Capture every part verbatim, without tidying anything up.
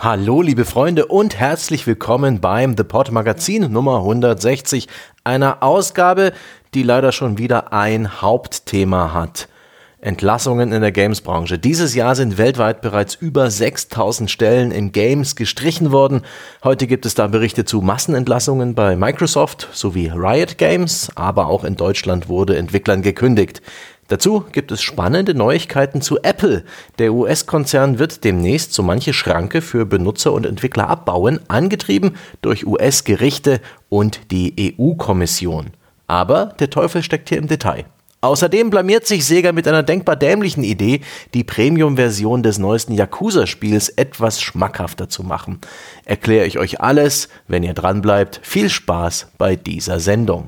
Hallo liebe Freunde und herzlich willkommen beim The Pod Magazin Nummer hundertsechzig, einer Ausgabe, die leider schon wieder ein Hauptthema hat. Entlassungen in der Games-Branche. Dieses Jahr sind weltweit bereits über sechstausend Stellen in Games gestrichen worden. Heute gibt es da Berichte zu Massenentlassungen bei Microsoft sowie Riot Games, aber auch in Deutschland wurde Entwicklern gekündigt. Dazu gibt es spannende Neuigkeiten zu Apple. Der U S-Konzern wird demnächst so manche Schranke für Benutzer und Entwickler abbauen, angetrieben durch U S-Gerichte und die E U-Kommission. Aber der Teufel steckt hier im Detail. Außerdem blamiert sich Sega mit einer denkbar dämlichen Idee, die Premium-Version des neuesten Yakuza-Spiels etwas schmackhafter zu machen. Erkläre ich euch alles, wenn ihr dranbleibt. Viel Spaß bei dieser Sendung.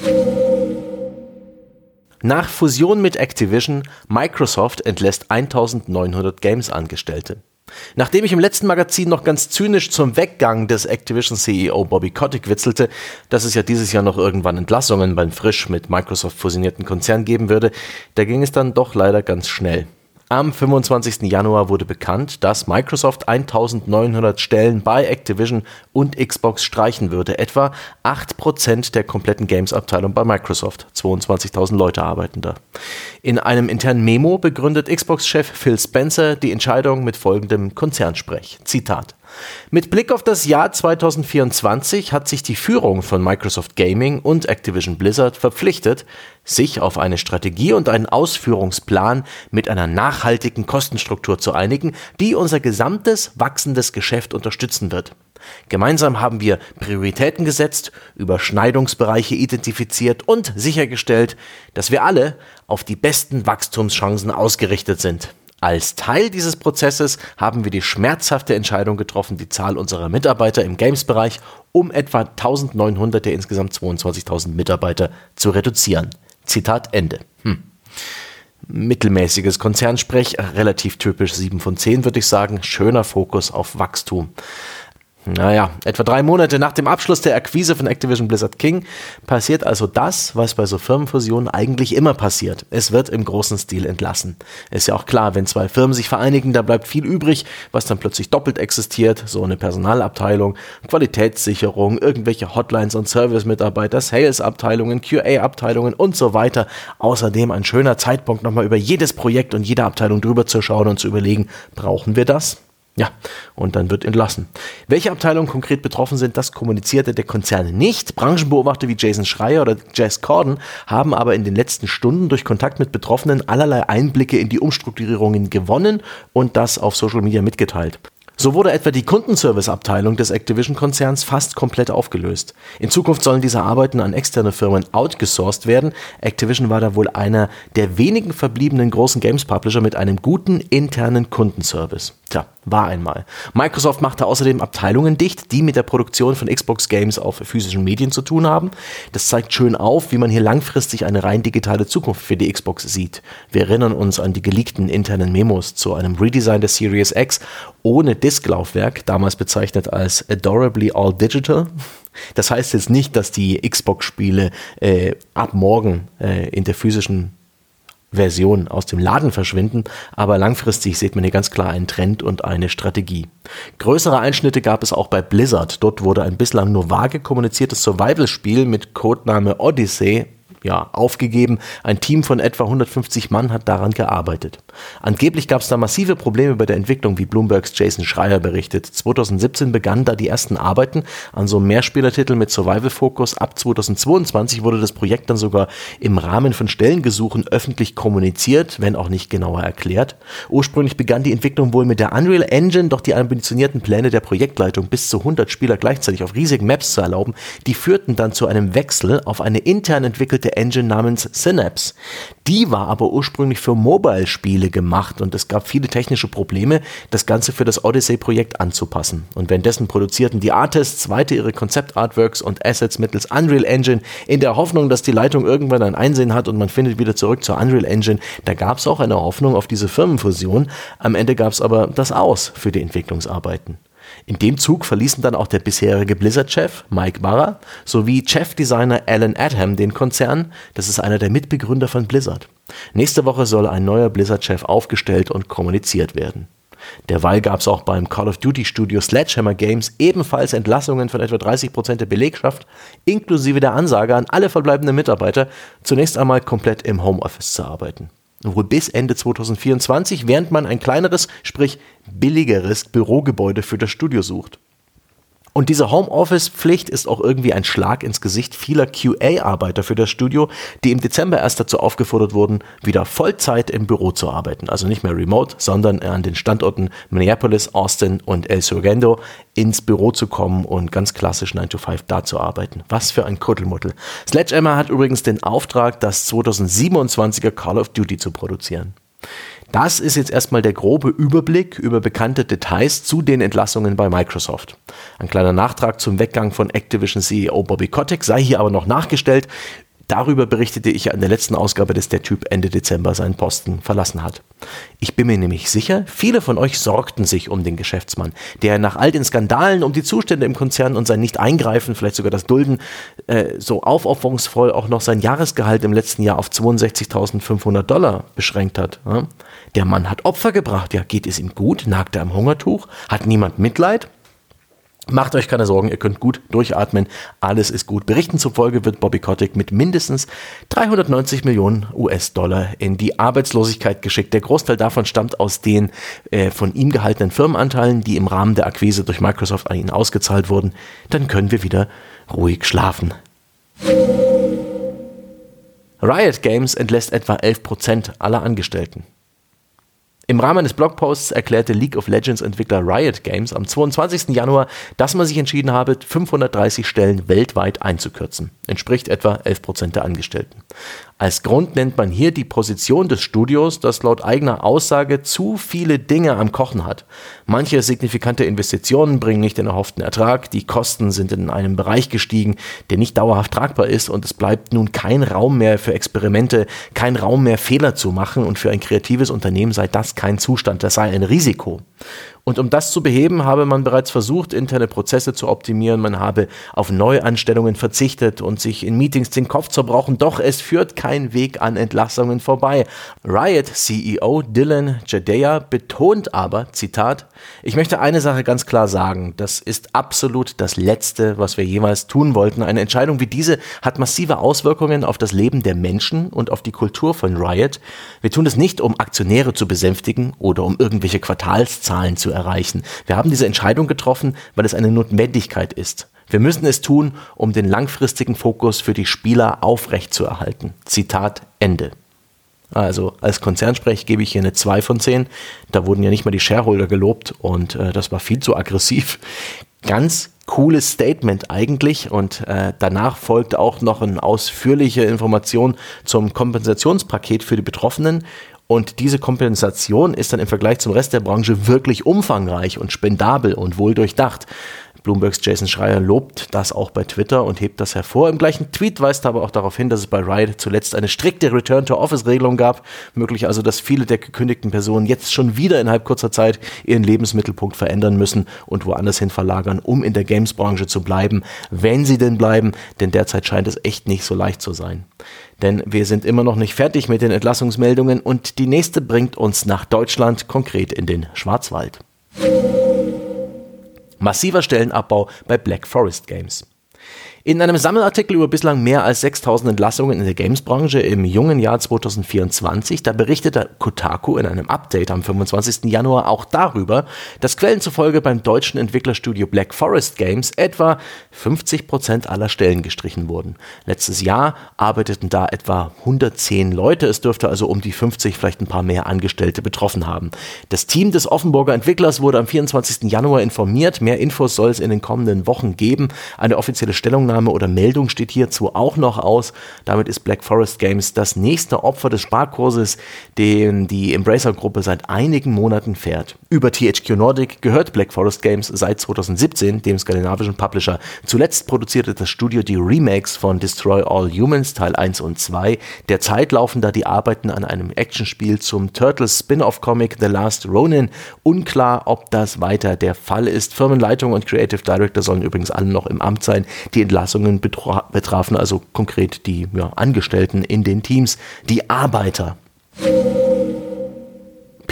Nach Fusion mit Activision, Microsoft entlässt eintausendneunhundert Games-Angestellte. Nachdem ich im letzten Magazin noch ganz zynisch zum Weggang des Activision-C E O Bobby Kotick witzelte, dass es ja dieses Jahr noch irgendwann Entlassungen beim frisch mit Microsoft fusionierten Konzern geben würde, da ging es dann doch leider ganz schnell. Am fünfundzwanzigsten Januar wurde bekannt, dass Microsoft eintausendneunhundert Stellen bei Activision und Xbox streichen würde. Etwa acht Prozent der kompletten Games-Abteilung bei Microsoft. zweiundzwanzigtausend Leute arbeiten da. In einem internen Memo begründet Xbox-Chef Phil Spencer die Entscheidung mit folgendem Konzernsprech. Zitat: Mit Blick auf das Jahr zweitausendvierundzwanzig hat sich die Führung von Microsoft Gaming und Activision Blizzard verpflichtet, sich auf eine Strategie und einen Ausführungsplan mit einer nachhaltigen Kostenstruktur zu einigen, die unser gesamtes wachsendes Geschäft unterstützen wird. Gemeinsam haben wir Prioritäten gesetzt, Überschneidungsbereiche identifiziert und sichergestellt, dass wir alle auf die besten Wachstumschancen ausgerichtet sind. Als Teil dieses Prozesses haben wir die schmerzhafte Entscheidung getroffen, die Zahl unserer Mitarbeiter im Games-Bereich um etwa eintausendneunhundert der insgesamt zweiundzwanzigtausend Mitarbeiter zu reduzieren. Zitat Ende. Hm. Mittelmäßiges Konzernsprech, relativ typisch sieben von zehn würde ich sagen, schöner Fokus auf Wachstum. Naja, etwa drei Monate nach dem Abschluss der Akquise von Activision Blizzard King passiert also das, was bei so Firmenfusionen eigentlich immer passiert. Es wird im großen Stil entlassen. Ist ja auch klar, wenn zwei Firmen sich vereinigen, da bleibt viel übrig, was dann plötzlich doppelt existiert. So eine Personalabteilung, Qualitätssicherung, irgendwelche Hotlines und Service-Mitarbeiter, Sales-Abteilungen, Q A-Abteilungen und so weiter. Außerdem ein schöner Zeitpunkt, nochmal über jedes Projekt und jede Abteilung drüber zu schauen und zu überlegen, brauchen wir das? Ja, und dann wird entlassen. Welche Abteilungen konkret betroffen sind, das kommunizierte der Konzern nicht. Branchenbeobachter wie Jason Schreier oder Jess Corden haben aber in den letzten Stunden durch Kontakt mit Betroffenen allerlei Einblicke in die Umstrukturierungen gewonnen und das auf Social Media mitgeteilt. So wurde etwa die Kundenservice-Abteilung des Activision-Konzerns fast komplett aufgelöst. In Zukunft sollen diese Arbeiten an externe Firmen outgesourced werden. Activision war da wohl einer der wenigen verbliebenen großen Games-Publisher mit einem guten internen Kundenservice. Tja, war einmal. Microsoft machte außerdem Abteilungen dicht, die mit der Produktion von Xbox-Games auf physischen Medien zu tun haben. Das zeigt schön auf, wie man hier langfristig eine rein digitale Zukunft für die Xbox sieht. Wir erinnern uns an die geleakten internen Memos zu einem Redesign der Series X ohne Disklaufwerk, damals bezeichnet als Adorably All Digital. Das heißt jetzt nicht, dass die Xbox-Spiele äh, ab morgen äh, in der physischen Version aus dem Laden verschwinden, aber langfristig sieht man hier ganz klar einen Trend und eine Strategie. Größere Einschnitte gab es auch bei Blizzard. Dort wurde ein bislang nur vage kommuniziertes Survival-Spiel mit Codename Odyssey ja, aufgegeben. Ein Team von etwa hundertfünfzig Mann hat daran gearbeitet. Angeblich gab es da massive Probleme bei der Entwicklung, wie Bloombergs Jason Schreier berichtet. zweitausendsiebzehn begannen da die ersten Arbeiten an so einem Mehrspielertitel mit Survival-Fokus. Ab zweitausendzweiundzwanzig wurde das Projekt dann sogar im Rahmen von Stellengesuchen öffentlich kommuniziert, wenn auch nicht genauer erklärt. Ursprünglich begann die Entwicklung wohl mit der Unreal Engine, doch die ambitionierten Pläne der Projektleitung, bis zu hundert Spieler gleichzeitig auf riesigen Maps zu erlauben, die führten dann zu einem Wechsel auf eine intern entwickelte Engine namens Synapse. Die war aber ursprünglich für Mobile-Spiele gemacht und es gab viele technische Probleme, das Ganze für das Odyssey-Projekt anzupassen. Und währenddessen produzierten die Artists weiter ihre Konzept-Artworks und Assets mittels Unreal Engine in der Hoffnung, dass die Leitung irgendwann ein Einsehen hat und man findet wieder zurück zur Unreal Engine. Da gab es auch eine Hoffnung auf diese Firmenfusion. Am Ende gab es aber das Aus für die Entwicklungsarbeiten. In dem Zug verließen dann auch der bisherige Blizzard-Chef Mike Barra sowie Chefdesigner Alan Adham den Konzern. Das ist einer der Mitbegründer von Blizzard. Nächste Woche soll ein neuer Blizzard-Chef aufgestellt und kommuniziert werden. Derweil gab es auch beim Call of Duty Studio Sledgehammer Games ebenfalls Entlassungen von etwa dreißig Prozent der Belegschaft, inklusive der Ansage an alle verbleibenden Mitarbeiter, zunächst einmal komplett im Homeoffice zu arbeiten. Wohl bis Ende zweitausendvierundzwanzig, während man ein kleineres, sprich billigeres Bürogebäude für das Studio sucht. Und diese Homeoffice-Pflicht ist auch irgendwie ein Schlag ins Gesicht vieler Q A-Arbeiter für das Studio, die im Dezember erst dazu aufgefordert wurden, wieder Vollzeit im Büro zu arbeiten. Also nicht mehr remote, sondern an den Standorten Minneapolis, Austin und El Segundo ins Büro zu kommen und ganz klassisch nine to five da zu arbeiten. Was für ein Kuddelmuddel. Sledgehammer hat übrigens den Auftrag, das zweitausendsiebenundzwanziger Call of Duty zu produzieren. Das ist jetzt erstmal der grobe Überblick über bekannte Details zu den Entlassungen bei Microsoft. Ein kleiner Nachtrag zum Weggang von Activision C E O Bobby Kotick sei hier aber noch nachgestellt. Darüber berichtete ich ja in der letzten Ausgabe, dass der Typ Ende Dezember seinen Posten verlassen hat. Ich bin mir nämlich sicher, viele von euch sorgten sich um den Geschäftsmann, der nach all den Skandalen um die Zustände im Konzern und sein Nicht-Eingreifen, vielleicht sogar das Dulden, äh, so aufopferungsvoll auch noch sein Jahresgehalt im letzten Jahr auf zweiundsechzigtausendfünfhundert Dollar beschränkt hat. Ja? Der Mann hat Opfer gebracht. Ja, geht es ihm gut? Nagt er am Hungertuch? Hat niemand Mitleid? Macht euch keine Sorgen, ihr könnt gut durchatmen, alles ist gut. Berichten zufolge wird Bobby Kotick mit mindestens dreihundertneunzig Millionen U S-Dollar in die Arbeitslosigkeit geschickt. Der Großteil davon stammt aus den äh, von ihm gehaltenen Firmenanteilen, die im Rahmen der Akquise durch Microsoft an ihn ausgezahlt wurden. Dann können wir wieder ruhig schlafen. Riot Games entlässt etwa elf Prozent aller Angestellten. Im Rahmen eines Blogposts erklärte League of Legends Entwickler Riot Games am zweiundzwanzigsten Januar, dass man sich entschieden habe, fünfhundertdreißig Stellen weltweit einzukürzen. Entspricht etwa elf Prozent der Angestellten. Als Grund nennt man hier die Position des Studios, das laut eigener Aussage zu viele Dinge am Kochen hat. Manche signifikante Investitionen bringen nicht den erhofften Ertrag, die Kosten sind in einem Bereich gestiegen, der nicht dauerhaft tragbar ist und es bleibt nun kein Raum mehr für Experimente, kein Raum mehr Fehler zu machen und für ein kreatives Unternehmen sei das kein Zustand, das sei ein Risiko. Und um das zu beheben, habe man bereits versucht, interne Prozesse zu optimieren. Man habe auf Neuanstellungen verzichtet und sich in Meetings den Kopf zerbrochen. Doch es führt kein Weg an Entlassungen vorbei. Riot C E O Dylan Jadeja betont aber, Zitat, ich möchte eine Sache ganz klar sagen. Das ist absolut das Letzte, was wir jemals tun wollten. Eine Entscheidung wie diese hat massive Auswirkungen auf das Leben der Menschen und auf die Kultur von Riot. Wir tun es nicht, um Aktionäre zu besänftigen oder um irgendwelche Quartalszahlen zu erreichen. Wir haben diese Entscheidung getroffen, weil es eine Notwendigkeit ist. Wir müssen es tun, um den langfristigen Fokus für die Spieler aufrechtzuerhalten. Zitat Ende. Also als Konzernsprech gebe ich hier eine zwei von zehn. Da wurden ja nicht mal die Shareholder gelobt und äh, das war viel zu aggressiv. Ganz cooles Statement eigentlich und äh, danach folgt auch noch eine ausführliche Information zum Kompensationspaket für die Betroffenen. Und diese Kompensation ist dann im Vergleich zum Rest der Branche wirklich umfangreich und spendabel und wohl durchdacht. Bloombergs Jason Schreier lobt das auch bei Twitter und hebt das hervor. Im gleichen Tweet weist er aber auch darauf hin, dass es bei Riot zuletzt eine strikte Return-to-Office-Regelung gab. Möglich also, dass viele der gekündigten Personen jetzt schon wieder innerhalb kurzer Zeit ihren Lebensmittelpunkt verändern müssen und woanders hin verlagern, um in der Games-Branche zu bleiben, wenn sie denn bleiben, denn derzeit scheint es echt nicht so leicht zu sein. Denn wir sind immer noch nicht fertig mit den Entlassungsmeldungen und die nächste bringt uns nach Deutschland, konkret in den Schwarzwald. Massiver Stellenabbau bei Black Forest Games. In einem Sammelartikel über bislang mehr als sechstausend Entlassungen in der Games-Branche im jungen Jahr zweitausendvierundzwanzig, da berichtete Kotaku in einem Update am fünfundzwanzigsten Januar auch darüber, dass Quellen zufolge beim deutschen Entwicklerstudio Black Forest Games etwa fünfzig Prozent aller Stellen gestrichen wurden. Letztes Jahr arbeiteten da etwa hundertzehn Leute, es dürfte also um die fünfzig, vielleicht ein paar mehr Angestellte betroffen haben. Das Team des Offenburger Entwicklers wurde am vierundzwanzigsten Januar informiert, mehr Infos soll es in den kommenden Wochen geben. Eine offizielle Stellungnahme oder Meldung steht hierzu auch noch aus. Damit ist Black Forest Games das nächste Opfer des Sparkurses, den die Embracer-Gruppe seit einigen Monaten fährt. Über T H Q Nordic gehört Black Forest Games seit zweitausendsiebzehn, dem skandinavischen Publisher. Zuletzt produzierte das Studio die Remakes von Destroy All Humans Teil eins und zwei. Derzeit laufen da die Arbeiten an einem Actionspiel zum Turtles Spin-off-Comic The Last Ronin. Unklar, ob das weiter der Fall ist. Firmenleitung und Creative Director sollen übrigens alle noch im Amt sein. Die Entlassungen betra- betrafen also konkret die ja, Angestellten in den Teams, die Arbeiter.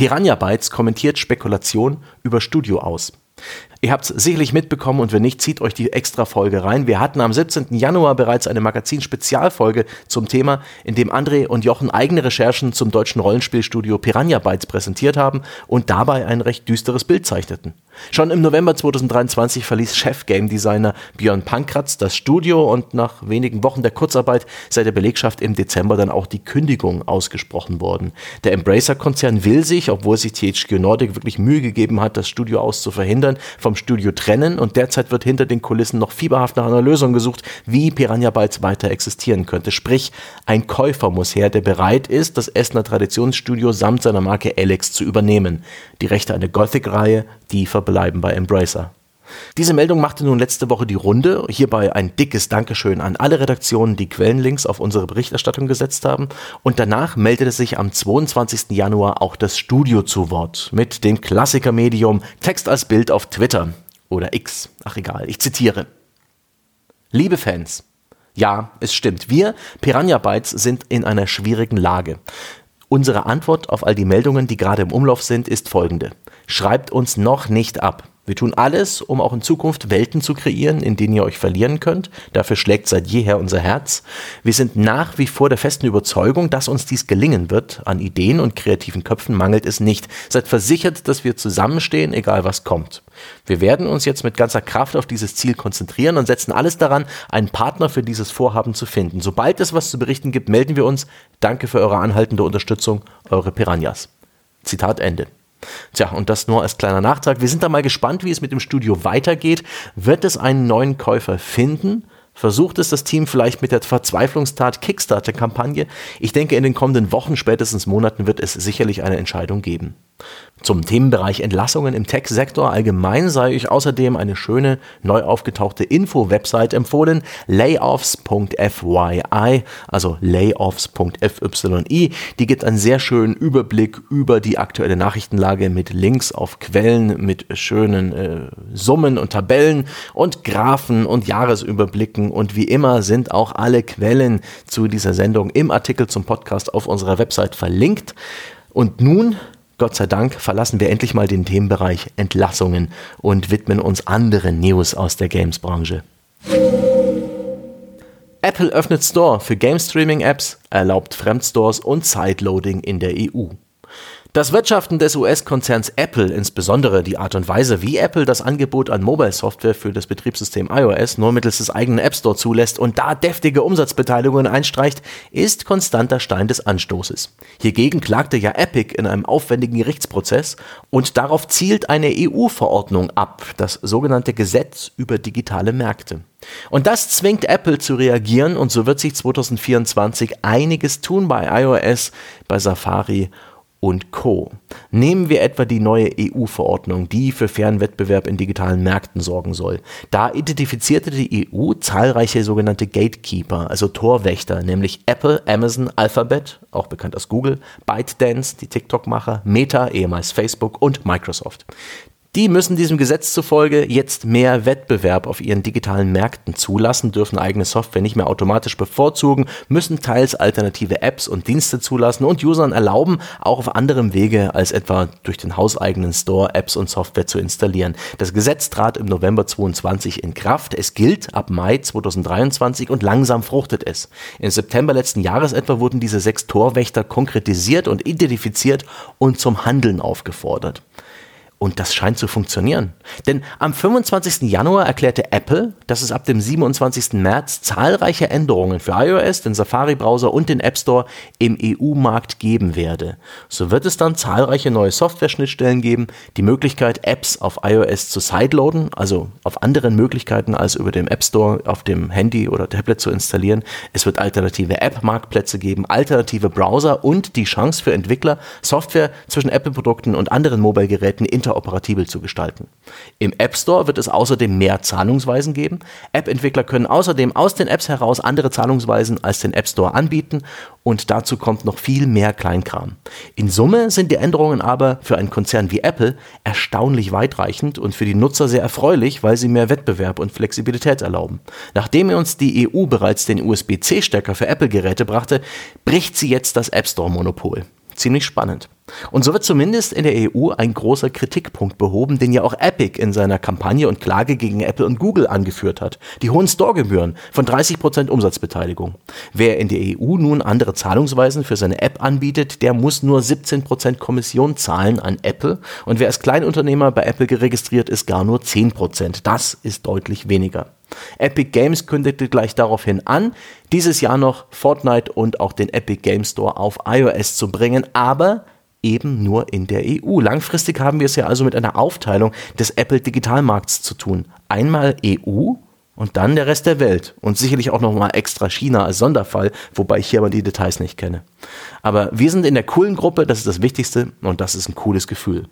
Piranha Bytes kommentiert Spekulation über Studio aus. Ihr habt es sicherlich mitbekommen und wenn nicht, zieht euch die Extra-Folge rein. Wir hatten am siebzehnten Januar bereits eine Magazin-Spezialfolge zum Thema, in dem André und Jochen eigene Recherchen zum deutschen Rollenspielstudio Piranha Bytes präsentiert haben und dabei ein recht düsteres Bild zeichneten. Schon im November zweitausenddreiundzwanzig verließ Chef-Game-Designer Björn Pankratz das Studio und nach wenigen Wochen der Kurzarbeit sei der Belegschaft im Dezember dann auch die Kündigung ausgesprochen worden. Der Embracer-Konzern will sich, obwohl sich T H Q Nordic wirklich Mühe gegeben hat, das Studio aus zu verhindern, vom Studio trennen und derzeit wird hinter den Kulissen noch fieberhaft nach einer Lösung gesucht, wie Piranha Bytes weiter existieren könnte. Sprich, ein Käufer muss her, der bereit ist, das Essener Traditionsstudio samt seiner Marke Elex zu übernehmen. Die Rechte an der Gothic-Reihe, die verbleiben bei Embracer. Diese Meldung machte nun letzte Woche die Runde. Hierbei ein dickes Dankeschön an alle Redaktionen, die Quellenlinks auf unsere Berichterstattung gesetzt haben. Und danach meldete sich am zweiundzwanzigsten Januar auch das Studio zu Wort mit dem Klassiker-Medium Text als Bild auf Twitter oder X. Ach egal, ich zitiere. Liebe Fans, ja, es stimmt. Wir, Piranha Bytes, sind in einer schwierigen Lage. Unsere Antwort auf all die Meldungen, die gerade im Umlauf sind, ist folgende. Schreibt uns noch nicht ab. Wir tun alles, um auch in Zukunft Welten zu kreieren, in denen ihr euch verlieren könnt. Dafür schlägt seit jeher unser Herz. Wir sind nach wie vor der festen Überzeugung, dass uns dies gelingen wird. An Ideen und kreativen Köpfen mangelt es nicht. Seid versichert, dass wir zusammenstehen, egal was kommt. Wir werden uns jetzt mit ganzer Kraft auf dieses Ziel konzentrieren und setzen alles daran, einen Partner für dieses Vorhaben zu finden. Sobald es was zu berichten gibt, melden wir uns. Danke für eure anhaltende Unterstützung, eure Piranhas. Zitat Ende. Tja, und das nur als kleiner Nachtrag. Wir sind da mal gespannt, wie es mit dem Studio weitergeht. Wird es einen neuen Käufer finden? Versucht es das Team vielleicht mit der Verzweiflungstat Kickstarter-Kampagne? Ich denke, in den kommenden Wochen, spätestens Monaten, wird es sicherlich eine Entscheidung geben. Zum Themenbereich Entlassungen im Tech-Sektor allgemein sei euch außerdem eine schöne, neu aufgetauchte Info-Website empfohlen, layoffs punkt f y i, also layoffs punkt f y i. Die gibt einen sehr schönen Überblick über die aktuelle Nachrichtenlage mit Links auf Quellen, mit schönen äh, Summen und Tabellen und Graphen und Jahresüberblicken. Und wie immer sind auch alle Quellen zu dieser Sendung im Artikel zum Podcast auf unserer Website verlinkt. Und nun, Gott sei Dank, verlassen wir endlich mal den Themenbereich Entlassungen und widmen uns anderen News aus der Games-Branche. Apple öffnet Store für Game-Streaming-Apps, erlaubt Fremdstores und Sideloading in der E U. Das Wirtschaften des U S-Konzerns Apple, insbesondere die Art und Weise, wie Apple das Angebot an Mobile-Software für das Betriebssystem iOS nur mittels des eigenen App Store zulässt und da deftige Umsatzbeteiligungen einstreicht, ist konstanter Stein des Anstoßes. Hiergegen klagte ja Epic in einem aufwendigen Gerichtsprozess und darauf zielt eine E U-Verordnung ab, das sogenannte Gesetz über digitale Märkte. Und das zwingt Apple zu reagieren und so wird sich zweitausendvierundzwanzig einiges tun bei iOS, bei Safari und Co. Nehmen wir etwa die neue E U-Verordnung, die für fairen Wettbewerb in digitalen Märkten sorgen soll. Da identifizierte die E U zahlreiche sogenannte Gatekeeper, also Torwächter, nämlich Apple, Amazon, Alphabet, auch bekannt als Google, ByteDance, die TikTok-Macher, Meta, ehemals Facebook und Microsoft. Die müssen diesem Gesetz zufolge jetzt mehr Wettbewerb auf ihren digitalen Märkten zulassen, dürfen eigene Software nicht mehr automatisch bevorzugen, müssen teils alternative Apps und Dienste zulassen und Usern erlauben, auch auf anderem Wege als etwa durch den hauseigenen Store Apps und Software zu installieren. Das Gesetz trat im November zweiundzwanzig in Kraft. Es gilt ab Mai zweitausenddreiundzwanzig und langsam fruchtet es. Im September letzten Jahres etwa wurden diese sechs Torwächter konkretisiert und identifiziert und zum Handeln aufgefordert. Und das scheint zu funktionieren. Denn am fünfundzwanzigsten Januar erklärte Apple, dass es ab dem siebenundzwanzigsten März zahlreiche Änderungen für iOS, den Safari-Browser und den App Store im E U-Markt geben werde. So wird es dann zahlreiche neue Software-Schnittstellen geben, die Möglichkeit, Apps auf iOS zu sideloaden, also auf anderen Möglichkeiten als über den App Store auf dem Handy oder Tablet zu installieren. Es wird alternative App-Marktplätze geben, alternative Browser und die Chance für Entwickler, Software zwischen Apple-Produkten und anderen Mobile-Geräten interoperativ zu gestalten. Im App Store wird es außerdem mehr Zahlungsweisen geben. App-Entwickler können außerdem aus den Apps heraus andere Zahlungsweisen als den App Store anbieten und dazu kommt noch viel mehr Kleinkram. In Summe sind die Änderungen aber für einen Konzern wie Apple erstaunlich weitreichend und für die Nutzer sehr erfreulich, weil sie mehr Wettbewerb und Flexibilität erlauben. Nachdem uns die E U bereits den U S B C-Stecker für Apple-Geräte brachte, bricht sie jetzt das App Store-Monopol. Ziemlich spannend. Und so wird zumindest in der E U ein großer Kritikpunkt behoben, den ja auch Epic in seiner Kampagne und Klage gegen Apple und Google angeführt hat. Die hohen Store-Gebühren von dreißig Prozent Umsatzbeteiligung. Wer in der E U nun andere Zahlungsweisen für seine App anbietet, der muss nur siebzehn Prozent Kommission zahlen an Apple. Und wer als Kleinunternehmer bei Apple geregistriert ist, gar nur zehn Prozent. Das ist deutlich weniger. Epic Games kündigte gleich daraufhin an, dieses Jahr noch Fortnite und auch den Epic Game Store auf iOS zu bringen, aber eben nur in der E U. Langfristig haben wir es ja also mit einer Aufteilung des Apple-Digitalmarkts zu tun. Einmal E U und dann der Rest der Welt. Und sicherlich auch nochmal extra China als Sonderfall, wobei ich hier aber die Details nicht kenne. Aber wir sind in der coolen Gruppe, das ist das Wichtigste und das ist ein cooles Gefühl.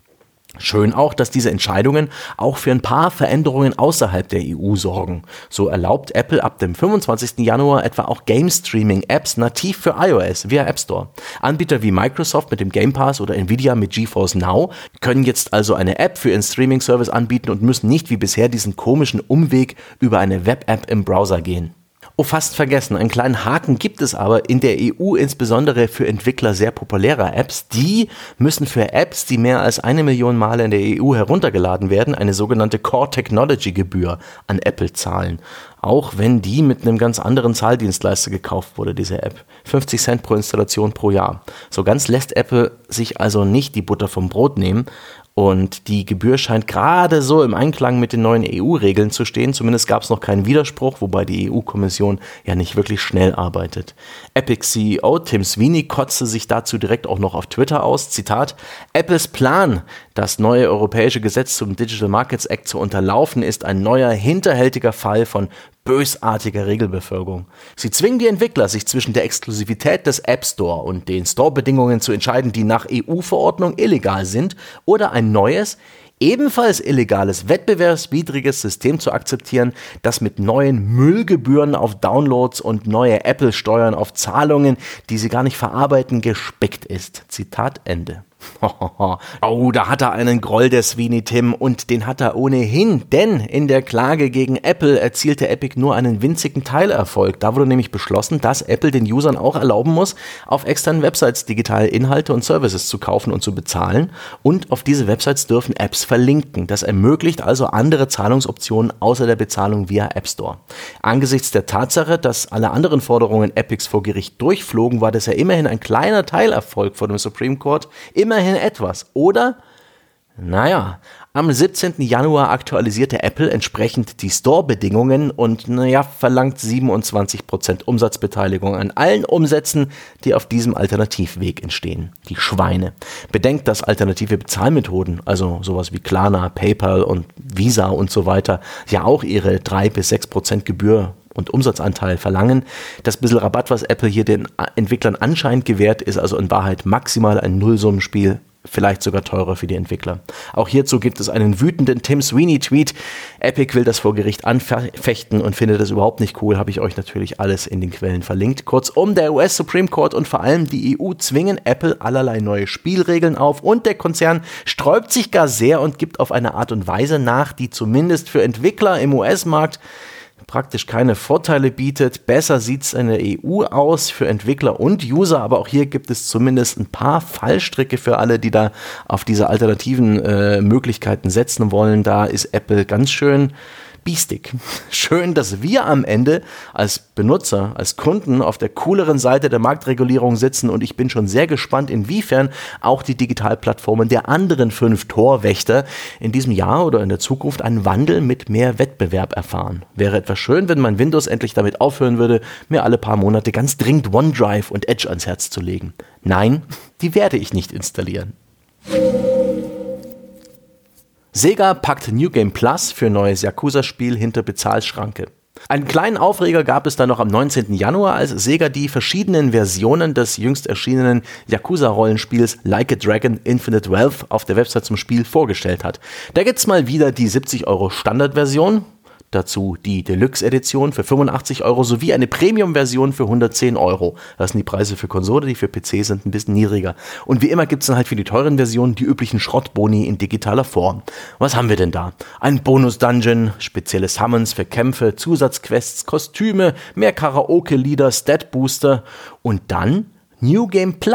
Schön auch, dass diese Entscheidungen auch für ein paar Veränderungen außerhalb der E U sorgen. So erlaubt Apple ab dem fünfundzwanzigsten Januar etwa auch Game-Streaming-Apps nativ für iOS via App Store. Anbieter wie Microsoft mit dem Game Pass oder Nvidia mit GeForce Now können jetzt also eine App für ihren Streaming-Service anbieten und müssen nicht wie bisher diesen komischen Umweg über eine Web-App im Browser gehen. Oh, fast vergessen. Einen kleinen Haken gibt es aber in der E U, insbesondere für Entwickler sehr populärer Apps. Die müssen für Apps, die mehr als eine Million Male in der E U heruntergeladen werden, eine sogenannte Core Technology Gebühr an Apple zahlen. Auch wenn die mit einem ganz anderen Zahldienstleister gekauft wurde, diese App. fünfzig Cent pro Installation pro Jahr. So ganz lässt Apple sich also nicht die Butter vom Brot nehmen. Und die Gebühr scheint gerade so im Einklang mit den neuen E U-Regeln zu stehen. Zumindest gab es noch keinen Widerspruch, wobei die E U-Kommission ja nicht wirklich schnell arbeitet. Epic-C E O Tim Sweeney kotzte sich dazu direkt auch noch auf Twitter aus. Zitat: Apples Plan, das neue europäische Gesetz zum Digital Markets Act zu unterlaufen, ist ein neuer, hinterhältiger Fall von bösartiger Regelbefolgung. Sie zwingen die Entwickler, sich zwischen der Exklusivität des App Store und den Store-Bedingungen zu entscheiden, die nach E U-Verordnung illegal sind, oder ein neues, ebenfalls illegales, wettbewerbswidriges System zu akzeptieren, das mit neuen Müllgebühren auf Downloads und neue Apple-Steuern auf Zahlungen, die sie gar nicht verarbeiten, gespickt ist. Zitat Ende. Oh, da hat er einen Groll, der Sweeney Tim, und den hat er ohnehin, denn in der Klage gegen Apple erzielte Epic nur einen winzigen Teilerfolg. Da wurde nämlich beschlossen, dass Apple den Usern auch erlauben muss, auf externen Websites digitale Inhalte und Services zu kaufen und zu bezahlen, und auf diese Websites dürfen Apps verlinken. Das ermöglicht also andere Zahlungsoptionen außer der Bezahlung via App Store. Angesichts der Tatsache, dass alle anderen Forderungen Epics vor Gericht durchflogen, war das ja immerhin ein kleiner Teilerfolg vor dem Supreme Court. Immerhin etwas, oder? Naja, am siebzehnten Januar aktualisierte Apple entsprechend die Store-Bedingungen und naja, verlangt siebenundzwanzig Prozent Umsatzbeteiligung an allen Umsätzen, die auf diesem Alternativweg entstehen. Die Schweine. Bedenkt, dass alternative Bezahlmethoden, also sowas wie Klarna, PayPal und Visa und so weiter, ja auch ihre drei bis sechs Prozent Gebühr und Umsatzanteil verlangen. Das bisschen Rabatt, was Apple hier den Entwicklern anscheinend gewährt, ist also in Wahrheit maximal ein Nullsummenspiel, vielleicht sogar teurer für die Entwickler. Auch hierzu gibt es einen wütenden Tim Sweeney-Tweet. Epic will das vor Gericht anfechten und findet das überhaupt nicht cool. Habe ich euch natürlich alles in den Quellen verlinkt. Kurzum, der U S Supreme Court und vor allem die E U zwingen Apple allerlei neue Spielregeln auf, und der Konzern sträubt sich gar sehr und gibt auf eine Art und Weise nach, die zumindest für Entwickler im U S-Markt praktisch keine Vorteile bietet. Besser sieht es in der E U aus für Entwickler und User, aber auch hier gibt es zumindest ein paar Fallstricke für alle, die da auf diese alternativen äh, Möglichkeiten setzen wollen. Da ist Apple ganz schön biestig. Schön, dass wir am Ende als Benutzer, als Kunden auf der cooleren Seite der Marktregulierung sitzen, und ich bin schon sehr gespannt, inwiefern auch die Digitalplattformen der anderen fünf Torwächter in diesem Jahr oder in der Zukunft einen Wandel mit mehr Wettbewerb erfahren. Wäre etwas schön, wenn mein Windows endlich damit aufhören würde, mir alle paar Monate ganz dringend OneDrive und Edge ans Herz zu legen. Nein, die werde ich nicht installieren. Sega packt New Game Plus für neues Yakuza-Spiel hinter Bezahlschranke. Einen kleinen Aufreger gab es dann noch am neunzehnten Januar, als Sega die verschiedenen Versionen des jüngst erschienenen Yakuza-Rollenspiels Like a Dragon Infinite Wealth auf der Website zum Spiel vorgestellt hat. Da gibt's mal wieder die siebzig Euro Standardversion, dazu die Deluxe-Edition für fünfundachtzig Euro sowie eine Premium-Version für hundertzehn Euro. Das sind die Preise für Konsole, die für P C sind ein bisschen niedriger. Und wie immer gibt es dann halt für die teuren Versionen die üblichen Schrottboni in digitaler Form. Was haben wir denn da? Ein Bonus-Dungeon, spezielle Summons für Kämpfe, Zusatzquests, Kostüme, mehr Karaoke-Lieder, Stat-Booster und dann New Game Plus.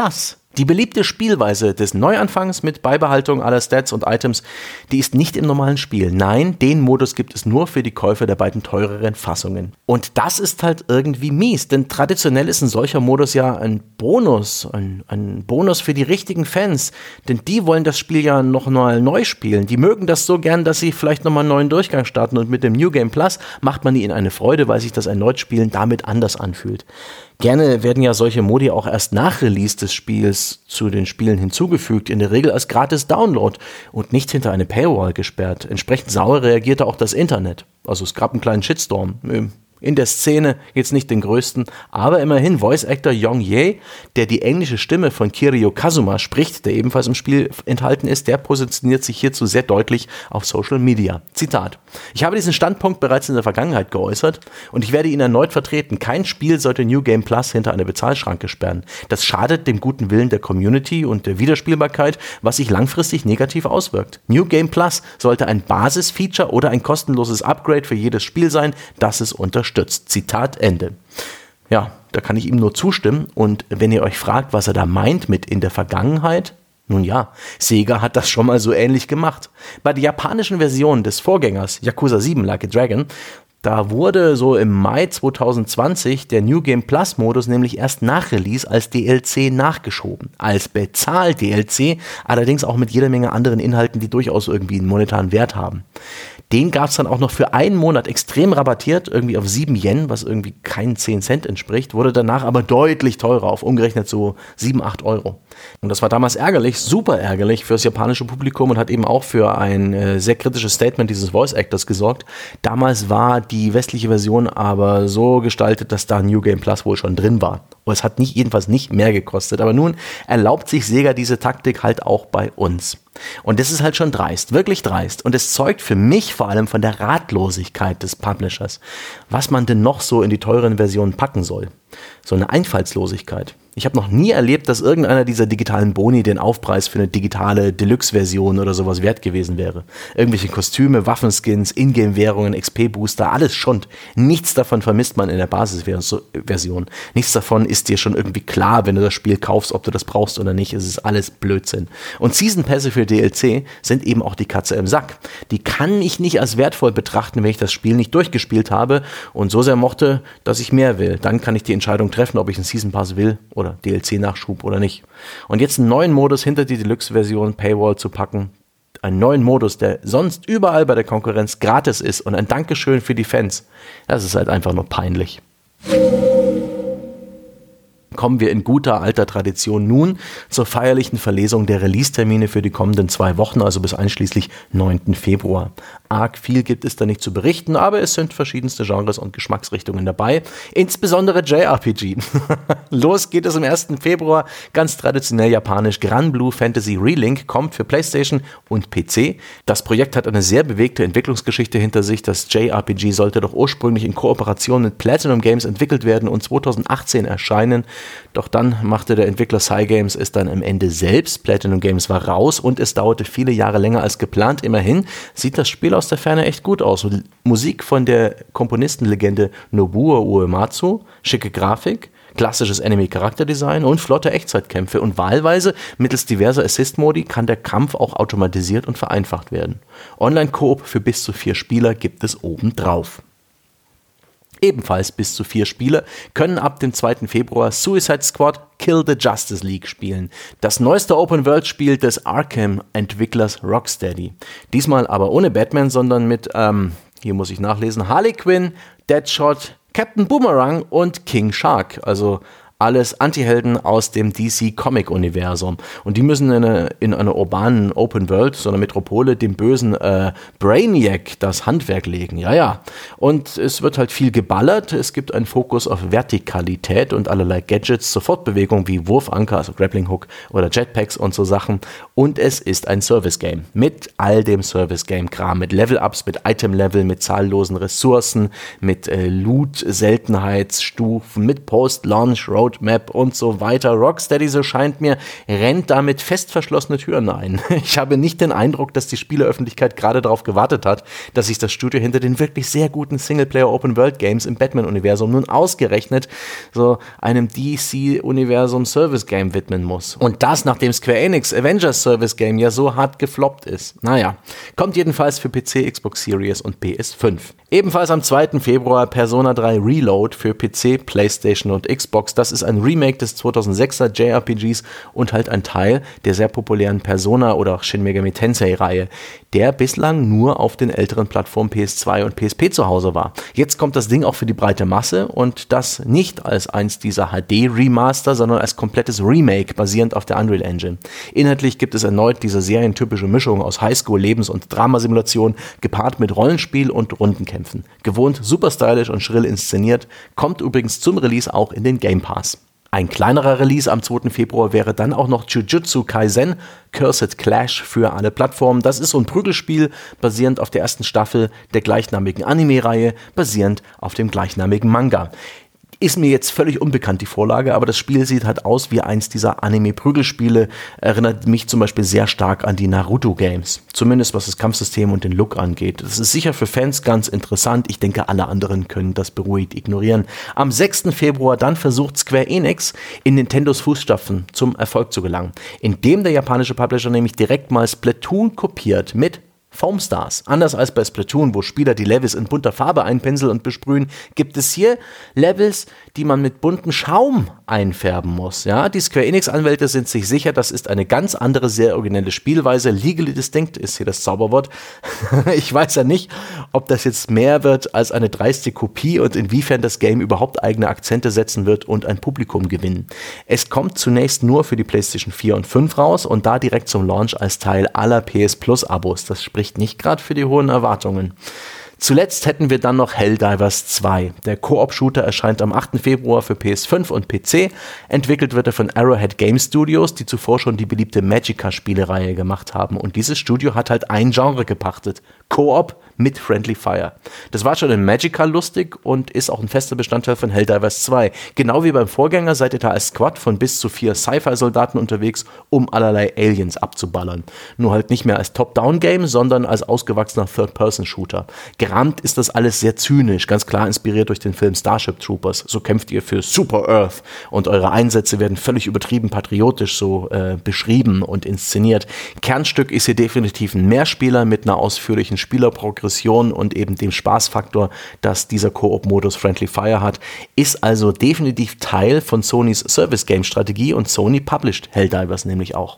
Die beliebte Spielweise des Neuanfangs mit Beibehaltung aller Stats und Items, die ist nicht im normalen Spiel. Nein, den Modus gibt es nur für die Käufer der beiden teureren Fassungen. Und das ist halt irgendwie mies, denn traditionell ist ein solcher Modus ja ein Bonus, ein, ein Bonus für die richtigen Fans, denn die wollen das Spiel ja noch mal neu spielen. Die mögen das so gern, dass sie vielleicht nochmal einen neuen Durchgang starten und mit dem New Game Plus macht man ihnen eine Freude, weil sich das erneut Spielen damit anders anfühlt. Gerne werden ja solche Modi auch erst nach Release des Spiels zu den Spielen hinzugefügt, in der Regel als gratis Download und nicht hinter eine Paywall gesperrt. Entsprechend sauer reagierte auch das Internet. Also es gab einen kleinen Shitstorm. In der Szene jetzt nicht den größten, aber immerhin Voice Actor Yong Ye, der die englische Stimme von Kiryu Kazuma spricht, der ebenfalls im Spiel enthalten ist, der positioniert sich hierzu sehr deutlich auf Social Media. Zitat: Ich habe diesen Standpunkt bereits in der Vergangenheit geäußert und ich werde ihn erneut vertreten. Kein Spiel sollte New Game Plus hinter eine Bezahlschranke sperren. Das schadet dem guten Willen der Community und der Wiederspielbarkeit, was sich langfristig negativ auswirkt. New Game Plus sollte ein Basisfeature oder ein kostenloses Upgrade für jedes Spiel sein, das es unterstützt. Zitat Ende. Ja, da kann ich ihm nur zustimmen. Und wenn ihr euch fragt, was er da meint mit in der Vergangenheit, nun ja, Sega hat das schon mal so ähnlich gemacht. Bei der japanischen Version des Vorgängers Yakuza sieben Like a Dragon, da wurde so im Mai zwanzig zwanzig der New Game Plus Modus nämlich erst nach Release als D L C nachgeschoben. Als Bezahl-D L C, allerdings auch mit jeder Menge anderen Inhalten, die durchaus irgendwie einen monetaren Wert haben. Den gab es dann auch noch für einen Monat extrem rabattiert, irgendwie auf sieben Yen, was irgendwie keinen zehn Cent entspricht, wurde danach aber deutlich teurer, auf umgerechnet so sieben, acht Euro. Und das war damals ärgerlich, super ärgerlich fürs japanische Publikum und hat eben auch für ein äh, sehr kritisches Statement dieses Voice Actors gesorgt. Damals war die westliche Version aber so gestaltet, dass da New Game Plus wohl schon drin war. Und es hat nicht, jedenfalls nicht mehr gekostet. Aber nun erlaubt sich Sega diese Taktik halt auch bei uns. Und das ist halt schon dreist, wirklich dreist. Und es zeugt für mich vor allem von der Ratlosigkeit des Publishers, was man denn noch so in die teuren Versionen packen soll. So eine Einfallslosigkeit. Ich habe noch nie erlebt, dass irgendeiner dieser digitalen Boni den Aufpreis für eine digitale Deluxe-Version oder sowas wert gewesen wäre. Irgendwelche Kostüme, Waffenskins, Ingame-Währungen, X P-Booster, alles Schund. Nichts davon vermisst man in der Basisversion. Nichts davon ist dir schon irgendwie klar, wenn du das Spiel kaufst, ob du das brauchst oder nicht. Es ist alles Blödsinn. Und Season-Pässe für D L C sind eben auch die Katze im Sack. Die kann ich nicht als wertvoll betrachten, wenn ich das Spiel nicht durchgespielt habe und so sehr mochte, dass ich mehr will. Dann kann ich die Entscheidung treffen, ob ich einen Season Pass will oder D L C-Nachschub oder nicht. Und jetzt einen neuen Modus hinter die Deluxe-Version Paywall zu packen, einen neuen Modus, der sonst überall bei der Konkurrenz gratis ist und ein Dankeschön für die Fans, das ist halt einfach nur peinlich. Kommen wir in guter alter Tradition nun zur feierlichen Verlesung der Release-Termine für die kommenden zwei Wochen, also bis einschließlich neunten Februar. Arg viel gibt es da nicht zu berichten, aber es sind verschiedenste Genres und Geschmacksrichtungen dabei, insbesondere J R P G. Los geht es am ersten Februar, ganz traditionell japanisch. Granblue Fantasy Relink kommt für PlayStation und P C. Das Projekt hat eine sehr bewegte Entwicklungsgeschichte hinter sich. Das J R P G sollte doch ursprünglich in Kooperation mit Platinum Games entwickelt werden und zweitausendachtzehn erscheinen. Doch dann machte der Entwickler Cygames es dann am Ende selbst. Platinum Games war raus und es dauerte viele Jahre länger als geplant. Immerhin sieht das Spiel aus der Ferne echt gut aus. Musik von der Komponistenlegende Nobuo Uematsu, schicke Grafik, klassisches Anime-Charakterdesign und flotte Echtzeitkämpfe. Und wahlweise mittels diverser Assist-Modi kann der Kampf auch automatisiert und vereinfacht werden. Online-Koop für bis zu vier Spieler gibt es obendrauf. Ebenfalls bis zu vier Spieler können ab dem zweiten Februar Suicide Squad Kill the Justice League spielen. Das neueste Open-World-Spiel des Arkham-Entwicklers Rocksteady. Diesmal aber ohne Batman, sondern mit, ähm, hier muss ich nachlesen, Harley Quinn, Deadshot, Captain Boomerang und King Shark. Also alles Antihelden aus dem D C-Comic-Universum. Und die müssen in, eine, in einer urbanen Open World, so einer Metropole, dem bösen äh, Brainiac das Handwerk legen. Ja, ja. Und es wird halt viel geballert. Es gibt einen Fokus auf Vertikalität und allerlei Gadgets zur Fortbewegung wie Wurfanker, also Grappling Hook oder Jetpacks und so Sachen. Und es ist ein Service-Game mit all dem Service-Game-Kram, mit Level-Ups, mit Item-Level, mit zahllosen Ressourcen, mit äh, Loot-Seltenheitsstufen, mit Post-Launch-Road Roadmap und so weiter. Rocksteady, so scheint mir, rennt damit fest verschlossene Türen ein. Ich habe nicht den Eindruck, dass die Spieleöffentlichkeit gerade darauf gewartet hat, dass sich das Studio hinter den wirklich sehr guten Singleplayer-Open-World-Games im Batman-Universum nun ausgerechnet so einem D C-Universum-Service-Game widmen muss. Und das, nachdem Square Enix Avengers-Service-Game ja so hart gefloppt ist. Naja, kommt jedenfalls für P C, Xbox Series und P S fünf. Ebenfalls am zweiten Februar Persona drei Reload für P C, PlayStation und Xbox. Das ist ein Remake des zweitausendsechser J R P Gs und halt ein Teil der sehr populären Persona oder auch Shin Megami Tensei-Reihe, der bislang nur auf den älteren Plattformen P S zwei und P S P zu Hause war. Jetzt kommt das Ding auch für die breite Masse und das nicht als eins dieser H D-Remaster, sondern als komplettes Remake basierend auf der Unreal Engine. Inhaltlich gibt es erneut diese serientypische Mischung aus Highschool, Lebens- und Dramasimulation gepaart mit Rollenspiel und Rundenkämpfen. Gewohnt super stylisch und schrill inszeniert, kommt übrigens zum Release auch in den Game Pass. Ein kleinerer Release am zweiten Februar wäre dann auch noch Jujutsu Kaisen Cursed Clash für alle Plattformen. Das ist so ein Prügelspiel, basierend auf der ersten Staffel der gleichnamigen Anime-Reihe, basierend auf dem gleichnamigen Manga. Ist mir jetzt völlig unbekannt, die Vorlage, aber das Spiel sieht halt aus wie eins dieser Anime-Prügelspiele, erinnert mich zum Beispiel sehr stark an die Naruto-Games. Zumindest was das Kampfsystem und den Look angeht. Das ist sicher für Fans ganz interessant. Ich denke, alle anderen können das beruhigt ignorieren. Am sechsten Februar dann versucht Square Enix in Nintendos Fußstapfen zum Erfolg zu gelangen, indem der japanische Publisher nämlich direkt mal Splatoon kopiert mit Foam Stars. Anders als bei Splatoon, wo Spieler die Levels in bunter Farbe einpinseln und besprühen, gibt es hier Levels, die man mit buntem Schaum einfärben muss. Ja, die Square Enix-Anwälte sind sich sicher, das ist eine ganz andere, sehr originelle Spielweise. Legally distinct ist hier das Zauberwort. Ich weiß ja nicht, ob das jetzt mehr wird als eine dreiste Kopie und inwiefern das Game überhaupt eigene Akzente setzen wird und ein Publikum gewinnen. Es kommt zunächst nur für die PlayStation vier und fünf raus und da direkt zum Launch als Teil aller P S Plus-Abos. Das spricht nicht gerade für die hohen Erwartungen. Zuletzt hätten wir dann noch Helldivers zwei. Der Koop-Shooter erscheint am achten Februar für P S fünf und P C. Entwickelt wird er von Arrowhead Game Studios, die zuvor schon die beliebte Magicka-Spielereihe gemacht haben. Und dieses Studio hat halt ein Genre gepachtet. Koop mit Friendly Fire. Das war schon in Magicka lustig und ist auch ein fester Bestandteil von Helldivers zwei. Genau wie beim Vorgänger seid ihr da als Squad von bis zu vier Sci-Fi-Soldaten unterwegs, um allerlei Aliens abzuballern. Nur halt nicht mehr als Top-Down-Game, sondern als ausgewachsener Third-Person-Shooter. Gerahmt ist das alles sehr zynisch, ganz klar inspiriert durch den Film Starship Troopers. So kämpft ihr für Super Earth und eure Einsätze werden völlig übertrieben patriotisch so äh, beschrieben und inszeniert. Kernstück ist hier definitiv ein Mehrspieler mit einer ausführlichen Spielerprogression und eben dem Spaßfaktor, dass dieser Koop-Modus Friendly Fire hat, ist also definitiv Teil von Sonys Service-Game-Strategie und Sony published Helldivers nämlich auch.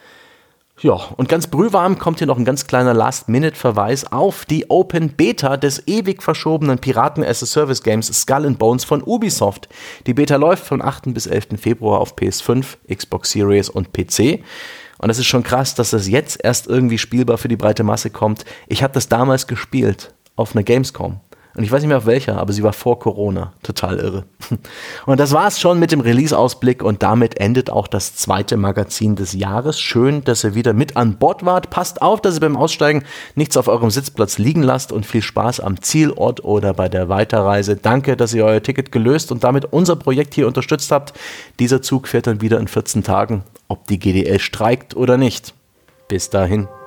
Ja, und ganz brühwarm kommt hier noch ein ganz kleiner Last-Minute-Verweis auf die Open Beta des ewig verschobenen Piraten-as-a-Service-Games Skull and Bones von Ubisoft. Die Beta läuft von achten bis elften Februar auf P S fünf, Xbox Series und P C. Und es ist schon krass, dass das jetzt erst irgendwie spielbar für die breite Masse kommt. Ich habe das damals gespielt auf einer Gamescom. Und ich weiß nicht mehr auf welcher, aber sie war vor Corona. Total irre. Und das war's schon mit dem Release-Ausblick und damit endet auch das zweite Magazin des Jahres. Schön, dass ihr wieder mit an Bord wart. Passt auf, dass ihr beim Aussteigen nichts auf eurem Sitzplatz liegen lasst und viel Spaß am Zielort oder bei der Weiterreise. Danke, dass ihr euer Ticket gelöst und damit unser Projekt hier unterstützt habt. Dieser Zug fährt dann wieder in vierzehn Tagen, ob die G D L streikt oder nicht. Bis dahin.